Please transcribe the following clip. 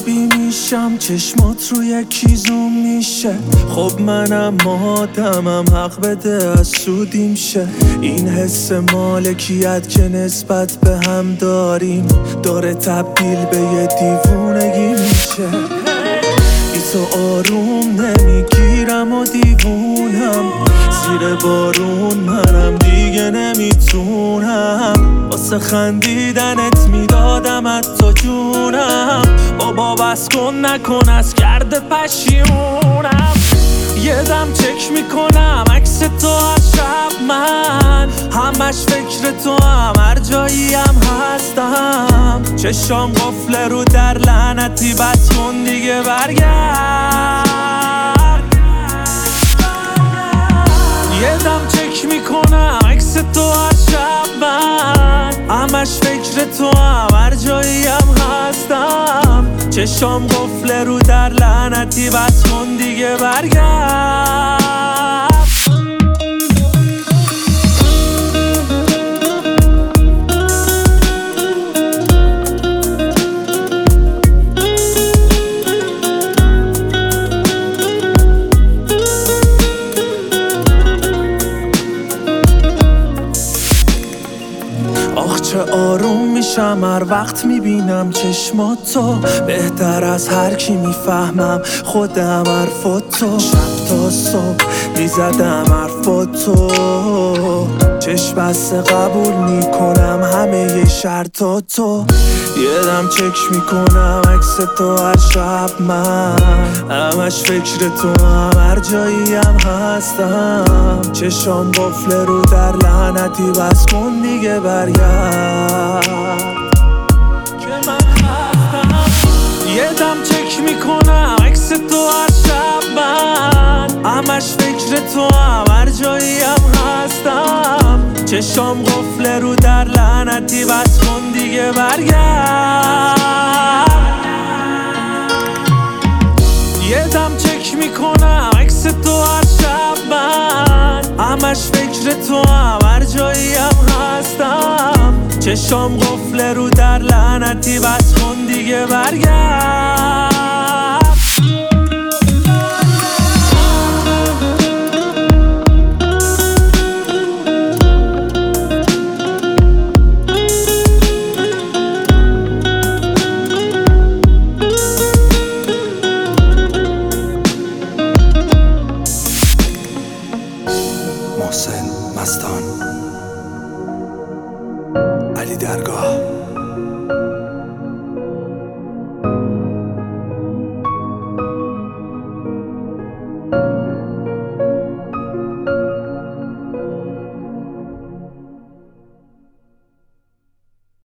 عصبی میشم، چشمات رو یکی زوم میشه. خب منم آدمم، حق بده از سودیم شه. این حس مالکیت که نسبت به هم داریم داره تبدیل به یه دیوونگی میشه. بی تو آروم نمیگیرم و دیوونم، زیر بارون منم دیگه نمیتونم. واسه خندیدنت میدادم حتی جونم. بابا بس کن نکن از کرده پشیمونم. یه دم چک میکنم عکس تو از شب، من همش فکر تو هم، هر جایی هم هستم. چشام قفله رو در لعنتی، بس کن دیگه برگرد. یه دم چک میکنم عکس تو از شب، من همش فکر تو هم، هر جایی هم هستم. چشام قفله رو در لعنتی، بس کن دیگه برگرد. آخ چه آروم میشم هر وقت میبینم چشماتو. بهتر از هر کی میفهمم خودم حرفاتو. شب تا صبح میزدم حرفاتو، چشم بسته قبول میکنم همه ی شرطاتو. یه دم چک میکنم عکس تو هر شب، من همش فکر تو هم، هر جایی هم هستم. چشام قفله رو در لعنتی، بس کن دیگه برگرد که من خستم. یه دم چک میکنم عکس تو هر شب، من همش فکر تو هم، هر جایی هم هستم. چشام قفله رو در لعنتی، بس کن دیگه برگرد. یه دم چک میکنم عکس تو هر شب، من همش فکر تو هم، هر جایی هم هستم. چشام قفله رو در لعنتی، بس کن دیگه برگرد. محسن مستان، علی درگاه.